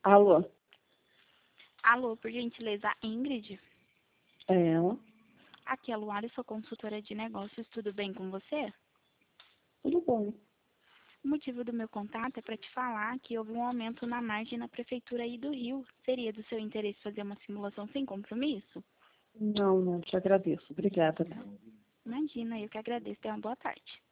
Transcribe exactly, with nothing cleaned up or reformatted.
Alô? Alô, por gentileza, Ingrid? É ela? Aqui é a Luara, sou consultora de negócios, tudo bem com você? Tudo bom. O motivo do meu contato é para te falar que houve um aumento na margem na prefeitura aí do Rio. Seria do seu interesse fazer uma simulação sem compromisso? Não, não, te agradeço. Obrigada. Imagina, eu que agradeço. Tenha uma boa tarde.